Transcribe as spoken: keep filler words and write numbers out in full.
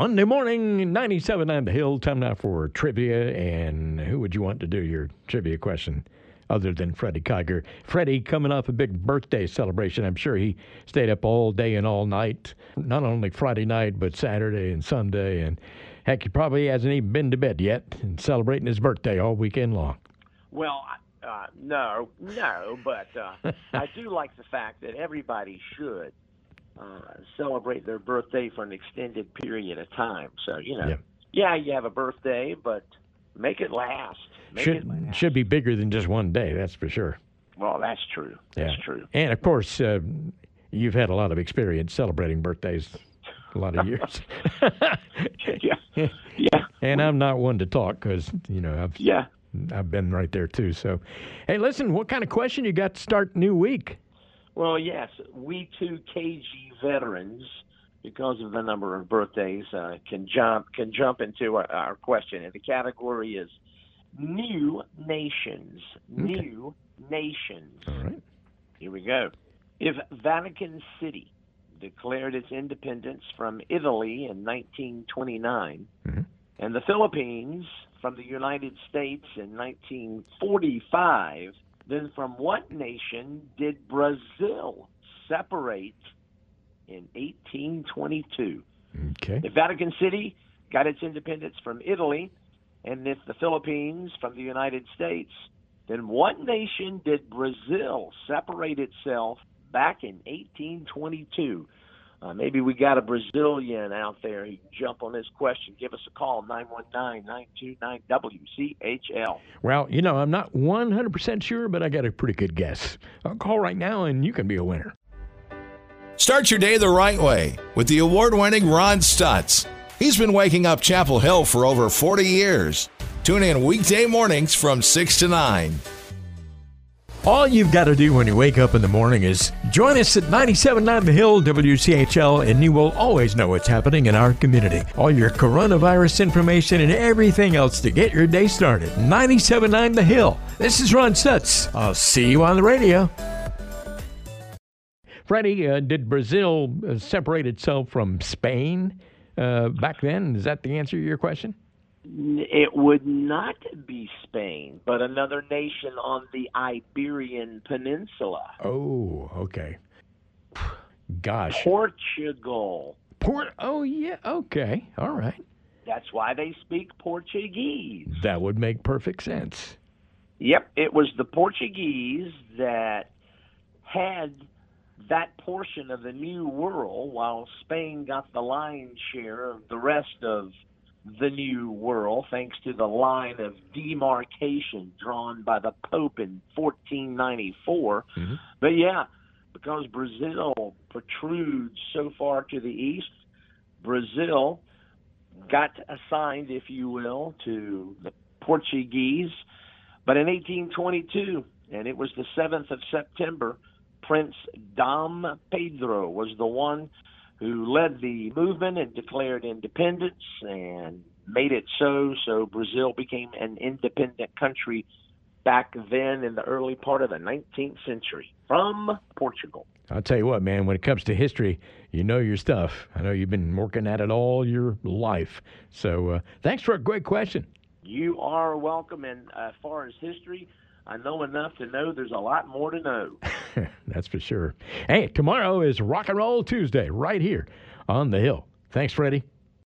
Monday morning, ninety-seven on the Hill. Time now for trivia. And who would you want to do your trivia question other than Freddie Kiger? Freddie coming off a big birthday celebration. I'm sure he stayed up all day and all night, not only Friday night, but Saturday and Sunday. And heck, he probably hasn't even been to bed yet and celebrating his birthday all weekend long. Well, uh, no, no, but uh, I do like the fact that everybody should uh, celebrate their birthday for an extended period of time. So, you know, yeah, yeah you have a birthday, but make it last. Make should it last. should be bigger than just one day, that's for sure. Well, that's true. That's yeah. true. And, of course, uh, you've had a lot of experience celebrating birthdays a lot of years. yeah, yeah. And I'm not one to talk because, you know, I've yeah. I've been right there, too. So, hey, listen, what kind of question you got to start new week? Well, yes, we two K G veterans, because of the number of birthdays, uh, can jump can jump into our, our question. And the category is new nations. Okay. New nations. All right. Here we go. If Vatican City declared its independence from Italy in nineteen twenty-nine, mm-hmm. and the Philippines from the United States in nineteen forty-five, then from what nation did Brazil separate in eighteen twenty-two? Okay. If Vatican City got its independence from Italy, and if the Philippines from the United States, then what nation did Brazil separate itself back in eighteen twenty-two? Uh, maybe we got a Brazilian out there. He can jump on this question. Give us a call, nine one nine, nine two nine, W C H L. Well, you know, I'm not one hundred percent sure, but I got a pretty good guess. I'll call right now, and you can be a winner. Start your day the right way with the award-winning Ron Stutz. He's been waking up Chapel Hill for over forty years. Tune in weekday mornings from six to nine. All you've got to do when you wake up in the morning is join us at ninety-seven point nine The Hill, W C H L, and you will always know what's happening in our community. All your coronavirus information and everything else to get your day started. ninety-seven point nine The Hill. This is Ron Stutz. I'll see you on the radio. Freddie, uh, did Brazil uh, separate itself from Spain uh, back then? Is that the answer to your question? It would not be Spain, but another nation on the Iberian Peninsula. Oh, okay. Gosh. Portugal. Port. Oh, yeah. Okay. All right. That's why they speak Portuguese. That would make perfect sense. Yep. It was the Portuguese that had that portion of the New World, while Spain got the lion's share of the rest of the New World, thanks to the line of demarcation drawn by the Pope in fourteen ninety-four. Mm-hmm. But yeah, because Brazil protrudes so far to the east, Brazil got assigned, if you will, to the Portuguese. But in eighteen twenty-two, and it was the seventh of September, Prince Dom Pedro was the one who led the movement and declared independence and made it so. So Brazil became an independent country back then in the early part of the nineteenth century from Portugal. I'll tell you what, man, when it comes to history, you know your stuff. I know you've been working at it all your life. So uh, thanks for a great question. You are welcome. And uh, as far as history, I know enough to know there's a lot more to know. That's for sure. Hey, tomorrow is Rock and Roll Tuesday right here on The Hill. Thanks, Freddie.